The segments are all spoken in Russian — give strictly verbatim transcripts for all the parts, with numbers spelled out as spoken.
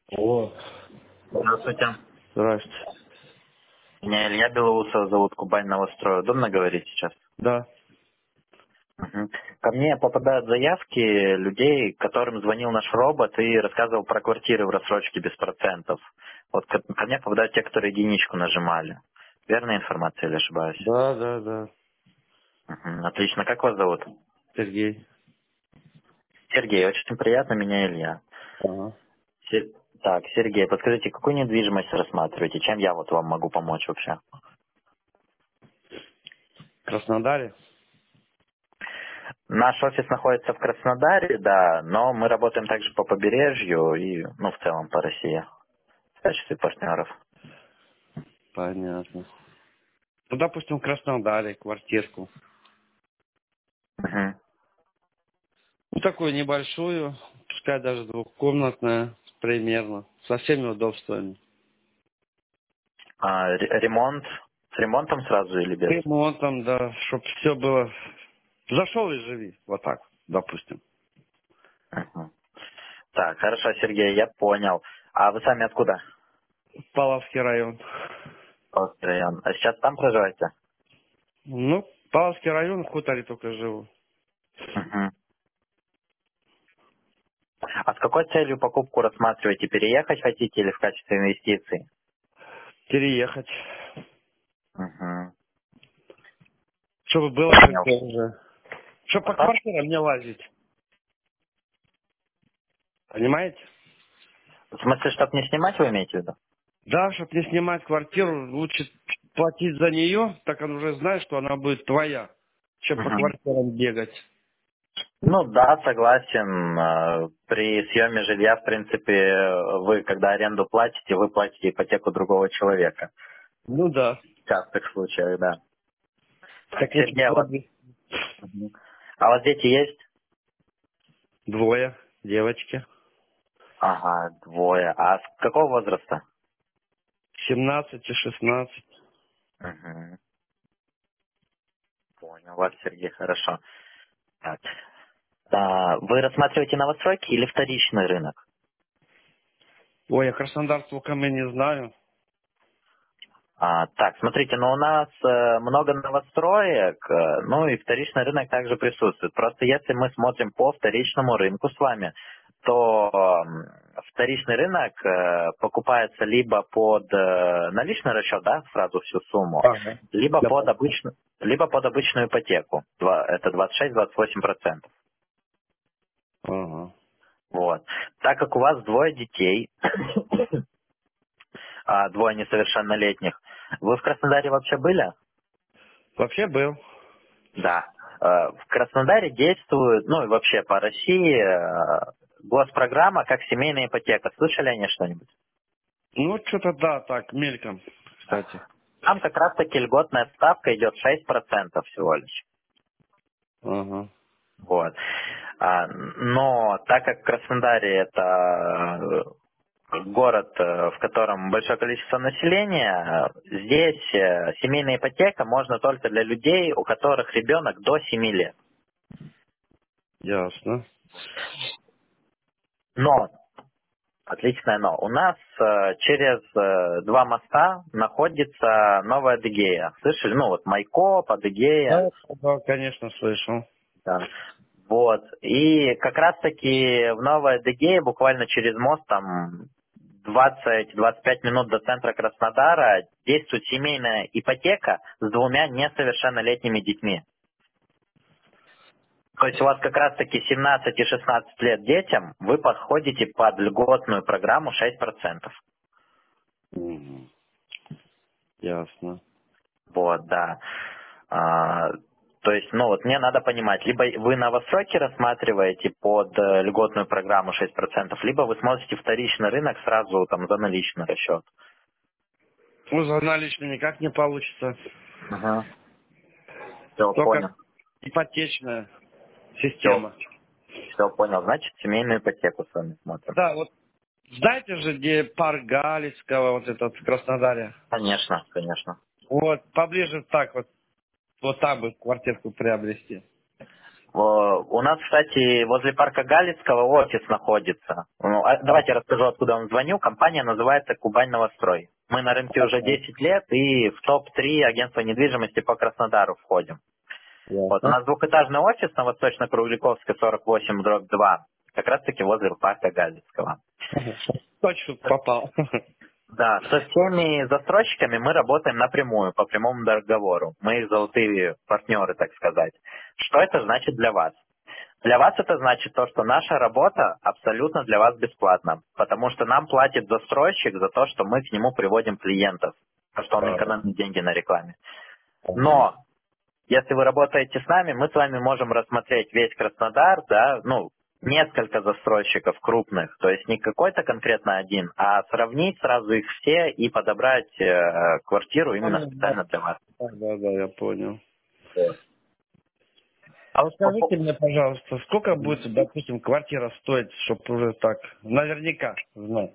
О, Здравствуйте. здрасте. Меня Илья Белоусов зовут, Кубань Новострой. Удобно говорить сейчас? Да. Мгм. Ко мне попадают заявки людей, которым звонил наш робот и рассказывал про квартиры в рассрочке без процентов. Вот ко, ко мне попадают те, которые единичку нажимали. Верная информация или ошибаюсь? Да, да, да. Мгм. Отлично. Как вас зовут? Сергей. Сергей. Очень приятно. Меня Илья. Ага. Се- Так, Сергей, подскажите, какую недвижимость рассматриваете? Чем я вот вам могу помочь вообще? В Краснодаре? Наш офис находится в Краснодаре, да, но мы работаем также по побережью и, ну, в целом по России в качестве партнеров. Понятно. Ну, допустим, в Краснодаре квартирку. Мгм. Ну, такую небольшую, пускай даже двухкомнатная, примерно, со всеми удобствами. А, ре- ремонт? С ремонтом сразу или без? Ремонтом, да, чтобы все было... Зашел и живи, вот так, допустим. Мгм. Так, хорошо, Сергей, я понял. А вы сами откуда? Павловский район. Павловский район. А сейчас там проживаете? Ну, Павловский район, в хуторе только живу. Мгм. А с какой целью покупку рассматриваете? Переехать хотите или в качестве инвестиций? Переехать. Мгм. Чтобы было Понял. жилье уже. Чтобы по Ага. квартирам не лазить. Понимаете? В смысле, чтобы не снимать, вы имеете в виду? Да, чтобы не снимать квартиру, лучше платить за нее, так он уже знает, что она будет твоя, чем по Мгм. квартирам бегать. Ну да, согласен. Э, При съеме жилья, в принципе, вы, когда аренду платите, вы платите ипотеку другого человека. Ну да. В частых случаях, да. Так, Так лучше Сергей, а вот, приобрести. Мгм. А у вас дети есть? Двое, девочки. Ага, двое. А с какого возраста? семнадцать и шестнадцать. Угу. Понял вас, Сергей, хорошо. Так. А, вы рассматриваете новостройки или вторичный рынок? Ой, я Краснодар толком и не знаю. А, так, смотрите, ну у нас э, много новостроек, э, ну и вторичный рынок также присутствует. Просто если мы смотрим по вторичному рынку с вами, то м, вторичный рынок э, покупается либо под э, наличный расчет, да, сразу всю сумму, Ага. либо Да. под обычную, либо под обычную ипотеку. Два- это двадцать шесть двадцать восемь процентов. Ага. Вот. Так как у вас двое детей, а, двое несовершеннолетних, вы в Краснодаре вообще были? Вообще был. Да. Э, В Краснодаре действует, ну и вообще по России, э, госпрограмма как семейная ипотека. Слышали они что-нибудь? Ну, что-то да, так, мельком, кстати. Там как раз таки льготная ставка идет шесть процентов всего лишь. Ага. Вот. А, Но так как в Краснодаре это э, город, э, в котором большое количество населения, э, здесь э, семейная ипотека можно только для людей, у которых ребенок до семи лет. Ясно. Но Отличное но. У нас э, через э, два моста находится Новая Адыгея. Слышали? Ну вот Майкоп, Адыгея. Да, да, конечно, слышал. Да. Вот. И как раз таки в Новой Адыгее буквально через мост там двадцать-двадцать пять минут до центра Краснодара действует семейная ипотека с двумя несовершеннолетними детьми. То есть у вас как раз таки семнадцать и шестнадцать лет детям, вы подходите под льготную программу шесть процентов. Мгм. Ясно. Вот, да. А, то есть, ну вот мне надо понимать, либо вы новостройки рассматриваете под э, льготную программу шесть процентов, либо вы смотрите вторичный рынок сразу там за наличный расчет. Ну, за наличные никак не получится. Ага. Все, Только понял. ипотечная Все, система. все понял. Значит, семейную ипотеку с вами смотрим. Да, вот знаете же, где парк Галицкого, вот этот в Краснодаре? Конечно, конечно. Вот, поближе так вот, вот там бы квартирку приобрести. О, У нас, кстати, возле парка Галицкого офис находится. Ну, а давайте я расскажу, откуда вам звоню. Компания называется «Кубань Новострой». Мы на рынке уже десять лет и в топ три агентства недвижимости по Краснодару входим. Вот, у Ясно. нас двухэтажный офис на Восточно-Кругликовской сорок восемь дробь два, как раз таки возле парка Галицкого. Точно попал. Да, со всеми застройщиками мы работаем напрямую, по прямому договору. Мы их золотые партнеры, так сказать. Что это значит для вас? Для вас это значит то, что наша работа абсолютно для вас бесплатна, потому что нам платит застройщик за то, что мы к нему приводим клиентов, то, что он А, экономит деньги на рекламе. ага. Но если вы работаете с нами, мы с вами можем рассмотреть весь Краснодар, да, ну, несколько застройщиков крупных, то есть не какой-то конкретно один, а сравнить сразу их все и подобрать э, квартиру именно Понял, да, специально для вас. да, да, я понял. Вот. А вот По по- скажите мне, пожалуйста, сколько будет, допустим, квартира стоить, чтобы уже так наверняка знать?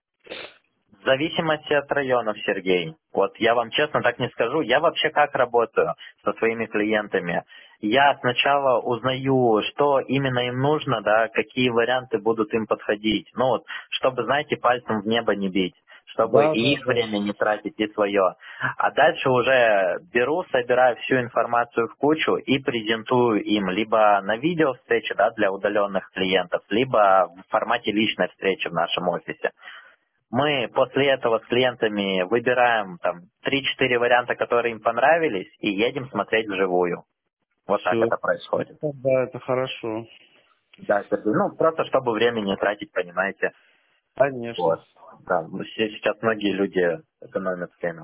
В зависимости от районов, Сергей. Вот я вам честно так не скажу. Я вообще как работаю со своими клиентами? Я сначала узнаю, что именно им нужно, да, какие варианты будут им подходить. Ну вот, чтобы, знаете, пальцем в небо не бить, чтобы Да, и да, их да. время не тратить, и свое. А дальше уже беру, собираю всю информацию в кучу и презентую им либо на видео встречи, да, для удаленных клиентов, либо в формате личной встречи в нашем офисе. Мы после этого с клиентами выбираем там три-четыре варианта, которые им понравились, и едем смотреть вживую. Вот так Все. это происходит. Да, это хорошо. Да, Сергей. Ну, просто чтобы время не тратить, понимаете. Конечно. Вот. Да, ну, се- сейчас многие люди экономят время.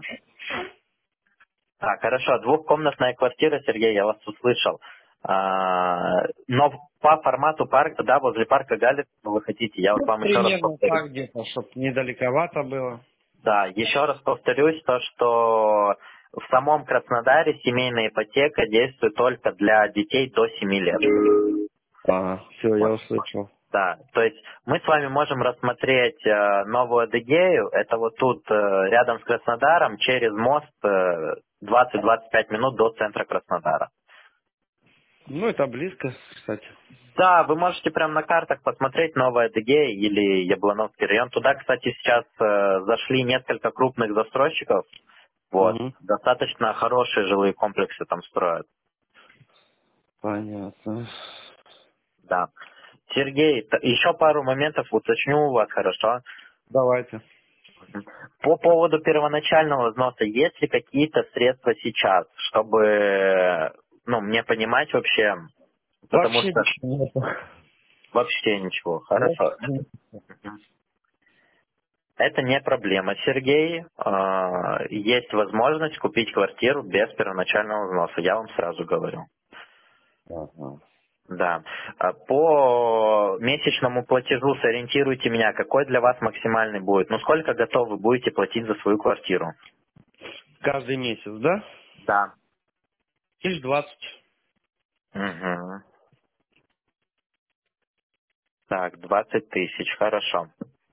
Так, хорошо. Двухкомнатная квартира, Сергей, я вас услышал. А, но по формату парка, да, возле парка Галицкого вы хотите, я вот Ну, вам еще раз примерно повторю. так где-то, чтобы недалековато было. Да, еще раз повторюсь, то, что в самом Краснодаре семейная ипотека действует только для детей до семи лет. Ага, все, я Вот. услышал. Да, то есть мы с вами можем рассмотреть э, Новую Адыгею, это вот тут э, рядом с Краснодаром, через мост э, двадцать-двадцать пять минут до центра Краснодара. Ну, это близко, кстати. Да, вы можете прямо на картах посмотреть Новая Адыгея или Яблоновский район. Туда, кстати, сейчас э, зашли несколько крупных застройщиков. Вот. Угу. Достаточно хорошие жилые комплексы там строят. Понятно. Да. Сергей, т- еще пару моментов уточню у вас, хорошо? Давайте. Мгм. По поводу первоначального взноса, есть ли какие-то средства сейчас, чтобы, ну, мне понимать вообще, потому Вообще что ничего нету. вообще ничего. Хорошо. Вообще. Мгм. Это не проблема, Сергей. А, Есть возможность купить квартиру без первоначального взноса, я вам сразу говорю. Ага. Да. А По месячному платежу сориентируйте меня, какой для вас максимальный будет. Ну, сколько готовы будете платить за свою квартиру? Каждый месяц, да? Да. Тысяч двадцать. Угу. Так, двадцать тысяч, хорошо.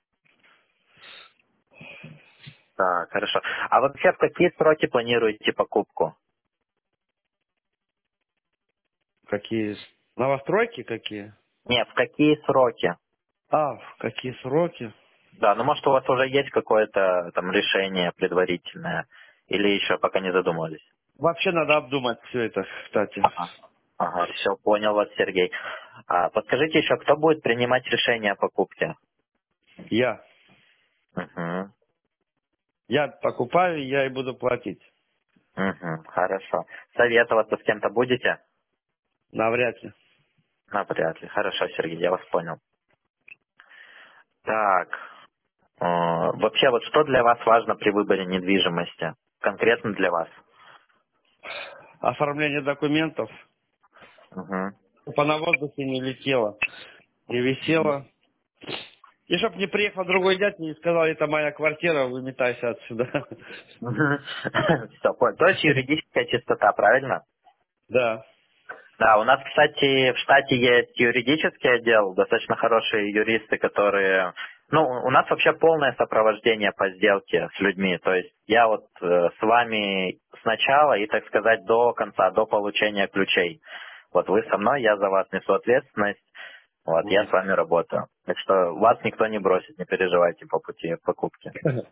Так, хорошо. А вообще в какие сроки планируете покупку? Какие? Новостройки какие? Не, в какие сроки? А, в какие сроки? Да, ну может у вас уже есть какое-то там решение предварительное, или еще пока не задумывались? Вообще надо обдумать все это, кстати. Ага. Ага, все, понял вас, Сергей. А, подскажите еще, кто будет принимать решение о покупке? Я. Угу. Я покупаю, я и буду платить. Угу, хорошо. Советоваться с кем-то будете? Навряд ли. Навряд ли. Хорошо, Сергей, я вас понял. Так, э, вообще вот что для вас важно при выборе недвижимости? Конкретно для вас? Оформление документов. Угу. Чтобы она в воздухе не летела. Не висела. И чтоб не приехал другой дядь и не сказал, это моя квартира, выметайся отсюда. Все, понял. То есть юридическая чистота, правильно? Да. Да, у нас, кстати, в штате есть юридический отдел, достаточно хорошие юристы, которые... Ну, у нас вообще полное сопровождение по сделке с людьми. То есть я вот э, с вами сначала и, так сказать, до конца, до получения ключей. Вот вы со мной, я за вас несу ответственность. Вот, я Мгм. с вами работаю. Так что вас никто не бросит, не переживайте по пути покупки.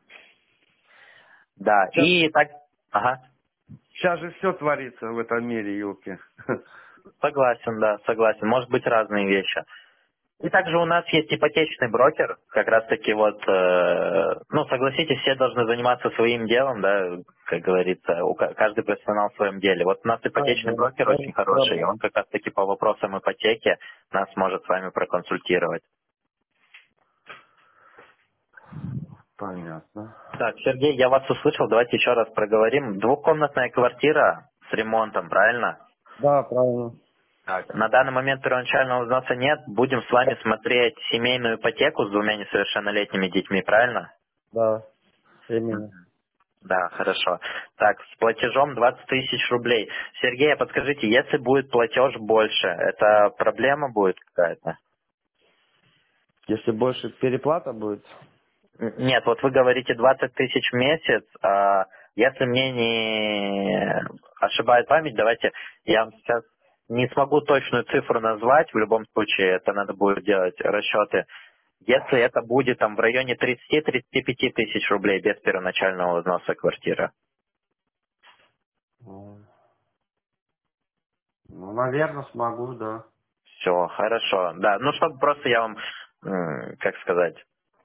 Да, Сейчас, и так, ага, сейчас же все творится в этом мире, елки. согласен, да, согласен. Может быть разные вещи. И также у нас есть ипотечный брокер, как раз таки вот, э, ну, согласитесь, все должны заниматься своим делом, да, как говорится, у ка- каждый профессионал в своем деле. Вот у нас Да, ипотечный да, брокер очень да, хороший, и правда. он как раз таки по вопросам ипотеки нас может с вами проконсультировать. Понятно. Так, Сергей, я вас услышал, давайте еще раз проговорим. Двухкомнатная квартира с ремонтом, правильно? Да, правильно. Так, на данный момент первоначального взноса нет. Будем с вами смотреть семейную ипотеку с двумя несовершеннолетними детьми, правильно? Да, именно. Да, хорошо. Так, с платежом двадцать тысяч рублей. Сергей, а подскажите, если будет платеж больше, это проблема будет какая-то? Если больше переплата будет. Н- Нет, вот вы говорите двадцать тысяч в месяц. А если мне не ошибает память, давайте я вам сейчас не смогу точную цифру назвать. В любом случае, это надо будет делать расчеты. Если это будет там в районе тридцати-тридцати пяти тысяч рублей без первоначального взноса квартиры. М, Ну, наверное, смогу, да. Все, хорошо. Да, ну чтобы просто я вам, м, как сказать,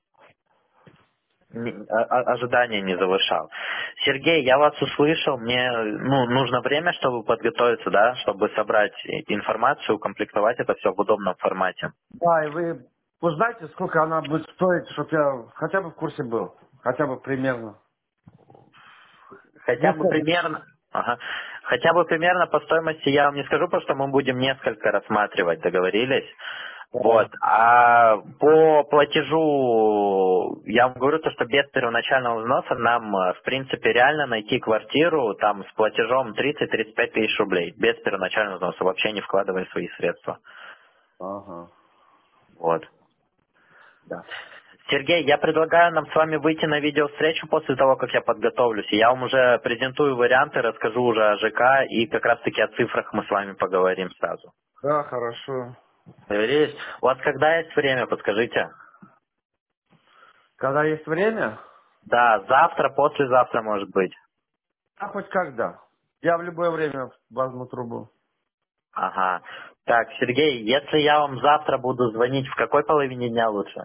не- о- о- ожидания не завышал. Сергей, я вас услышал, мне ну, нужно время, чтобы подготовиться, да, чтобы собрать и- информацию, укомплектовать это все в удобном формате. Да, и вы узнаете, сколько она будет стоить, чтобы я хотя бы в курсе был. Хотя бы примерно. Хотя бы Знакомый. примерно, ага, хотя бы примерно по стоимости я вам не скажу, потому что мы будем несколько рассматривать, договорились? Вот. Да. А по платежу я вам говорю то, что без первоначального взноса нам, э, в принципе, реально найти квартиру там с платежом тридцать-тридцать пять тысяч рублей. Без первоначального взноса, вообще не вкладывая свои средства. Ага. Вот. Да. Сергей, я предлагаю нам с вами выйти на видеовстречу после того, как я подготовлюсь. И я вам уже презентую варианты, расскажу уже о ЖК и как раз-таки о цифрах мы с вами поговорим сразу. Да, хорошо. Договорились? У вас когда есть время, подскажите? Когда есть время, Да, завтра, послезавтра, может быть. а хоть когда. Я в любое время возьму трубу. Ага. Так, Сергей, если я вам завтра буду звонить, в какой половине дня лучше?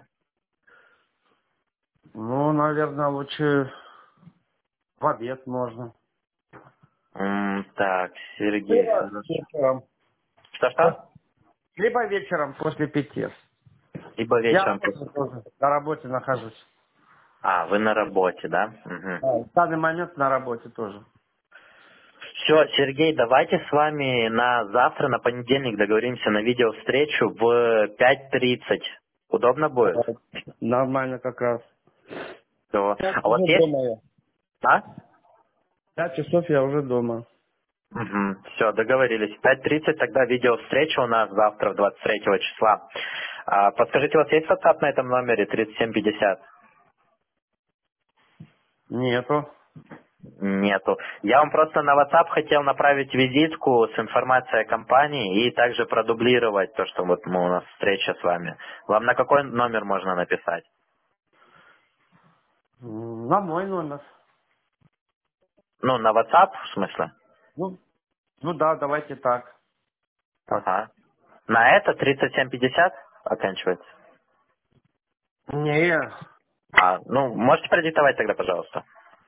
Ну, наверное, лучше в обед можно. М, так, Сергей, Либо хорошо. вечером. Что-что? Пос- Либо вечером после пяти. Либо Я вечером работаю после пяти. тоже. На работе нахожусь. А, вы на работе, да? Угу. Да, в данный момент на работе тоже. Все, Сергей, давайте с вами на завтра, на понедельник договоримся на видеовстречу в пять тридцать. Удобно будет? Да, нормально как раз. Всё. Пять А у вас уже есть? дома я. А? Пять часов я уже дома. Угу. Все, договорились. В пять тридцать тогда видеовстреча у нас завтра, двадцать третьего числа. А, подскажите, у вас есть WhatsApp на этом номере тридцать семь пятьдесят? Нету. Нету. Я вам просто на WhatsApp хотел направить визитку с информацией о компании и также продублировать то, что вот мы, у нас встреча с вами. Вам на какой номер можно написать? М, На мой номер. Ну, на WhatsApp, в смысле? Ну, ну да, давайте так. Ага. На это тридцать семь пятьдесят оканчивается? Не. А, ну, можете продиктовать тогда, пожалуйста.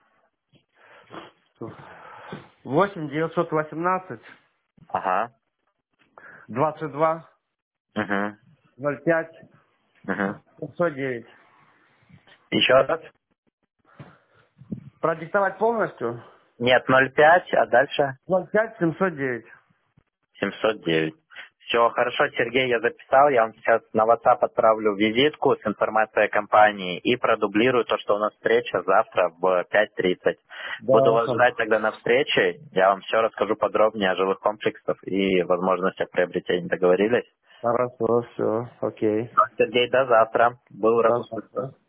Восемь девятьсот восемнадцать Ага. двадцать два Угу. ноль пять Угу. пятьсот девять. Еще раз? Продиктовать полностью? Нет, ноль пять, а дальше? ноль пять семьсот девять. семьсот девять. Все, хорошо, Сергей, я записал. Я вам сейчас на WhatsApp отправлю визитку с информацией о компании и продублирую то, что у нас встреча завтра в пять тридцать. Буду Да, вас хорошо. ждать тогда на встрече. Я вам все расскажу подробнее о жилых комплексах и возможностях приобретения. Договорились? Хорошо, все, окей. Сергей, до завтра. Был рад До услышать. завтра.